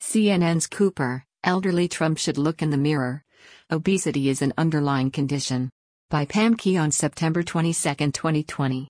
CNN's Cooper, elderly Trump should look in the mirror. Obesity is an underlying condition. By Pam Key on September 22, 2020.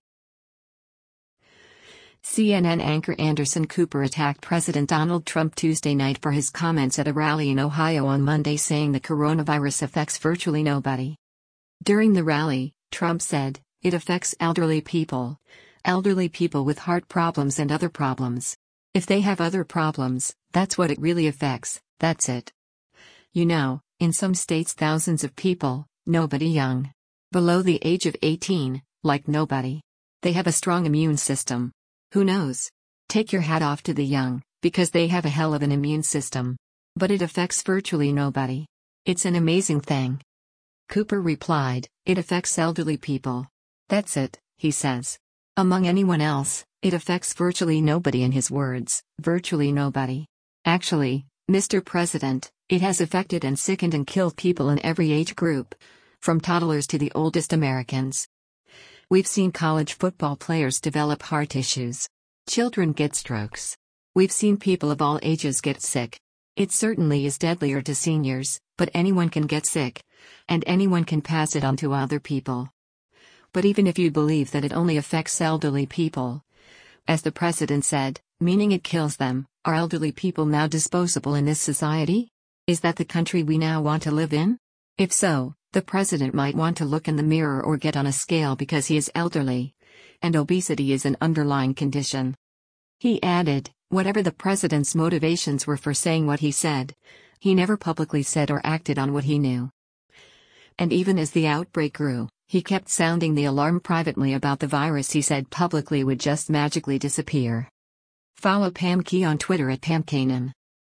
CNN anchor Anderson Cooper attacked President Donald Trump Tuesday night for his comments at a rally in Ohio on Monday, saying the coronavirus affects virtually nobody. During the rally, Trump said, "It affects elderly people with heart problems and other problems. If they have other problems, that's what it really affects, that's it. You know, in some states thousands of people, nobody young. Below the age of 18, like nobody. They have a strong immune system. Who knows? Take your hat off to the young, because they have a hell of an immune system. But it affects virtually nobody. It's an amazing thing." Cooper replied, "It affects elderly people. That's it," he says. Among anyone else, it affects virtually nobody. In his words, virtually nobody. Actually, Mr. President, it has affected and sickened and killed people in every age group, from toddlers to the oldest Americans. We've seen college football players develop heart issues. Children get strokes. We've seen people of all ages get sick. It certainly is deadlier to seniors, but anyone can get sick. And anyone can pass it on to other people. But even if you believe that it only affects elderly people, as the president said, meaning it kills them, are elderly people now disposable in this society? Is that the country we now want to live in? If so, the president might want to look in the mirror or get on a scale, because he is elderly. And obesity is an underlying condition. He added, whatever the president's motivations were for saying what he said, he never publicly said or acted on what he knew. And even as the outbreak grew, he kept sounding the alarm privately about the virus he said publicly would just magically disappear. Follow Pam Key on Twitter at PamKanan.